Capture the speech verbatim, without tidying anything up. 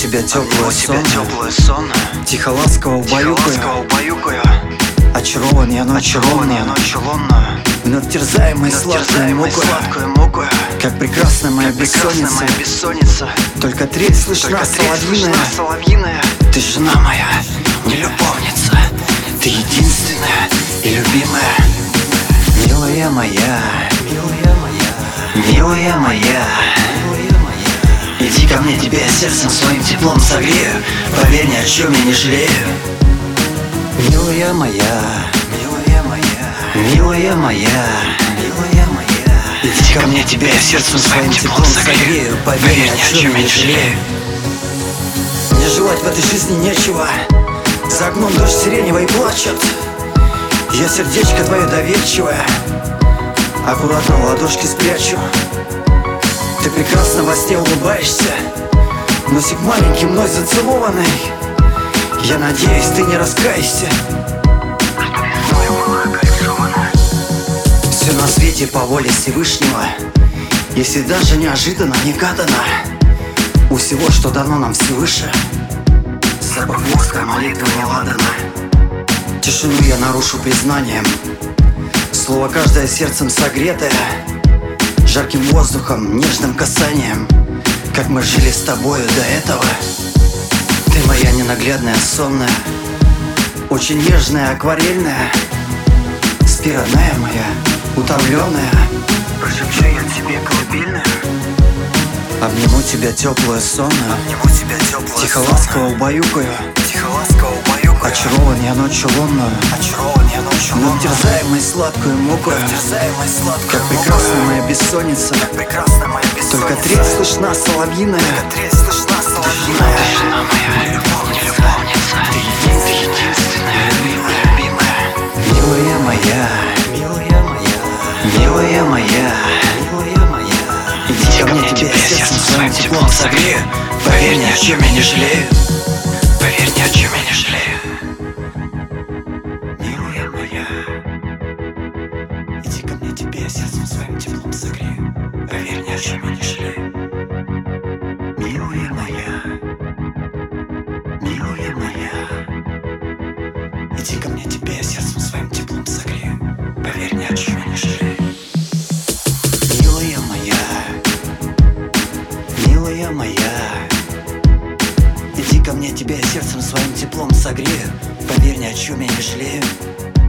тебя теплый сон, теплый сон, тихо ласково убаюкаю. Очарован я ночью лунную, вновь терзаемый сладкую мукою. Как прекрасна моя бессонница, только трель слышна соловьиная. Ты жена моя, не любовница, ты единственная и любимая. Милая моя, милая моя, иди ко мне, тебя сердцем своим теплом согрею. Поверь, ни о чем я не жалею. Милая моя, милая моя, милая моя, милая моя, иди ко мне, тебя сердцем своим теплом согрею. Поверь, ни о чем я не жалею. Мне желать в этой жизни нечего, за окном дождь сиреневый плачет. Я сердечко твое доверчивое аккуратно в ладошки спрячу. Ты прекрасно во сне улыбаешься, носик маленький мной зацелованный. Я надеюсь, ты не раскаешься. Все на свете по воле Всевышнего, если даже неожиданно, негаданно, у всего, что дано нам свыше, запах воска, молитвы неладана. Тишину я нарушу признанием, слово каждое сердцем согретое, жарким воздухом, нежным касанием, как мы жили с тобою до этого. Ты моя ненаглядная сонная, очень нежная, акварельная, спиральная моя, утомленная. Прошепчу я тебе колыбельную, обниму тебя теплую сонную, тихо ласково убаюкаю. Очарован я ночью лунную, вновь терзаемый сладкую мукою. Как прекрасна моя бессонница, только трель слышна соловьиная. Ты жена моя, любовница, ты единственная, любимая. Милая моя, милая моя, милая моя, иди ко мне, тебя сердцем своим теплом согрею. Поверь, ни о чем я не жалею. Поверь, ни о чем я не жалею. Милая моя, иди ко мне, тебя сердцем своим теплом согрею. Поверь, ни о чем я не жалею. Милая моя, милая моя, иди ко мне, тебя сердцем своим теплом согрею. Поверь, ни о чем я не жалею. Милая моя, милая моя, иди ко мне, тебя сердцем своим теплом согрею. Поверь, ни о чем я не жалею.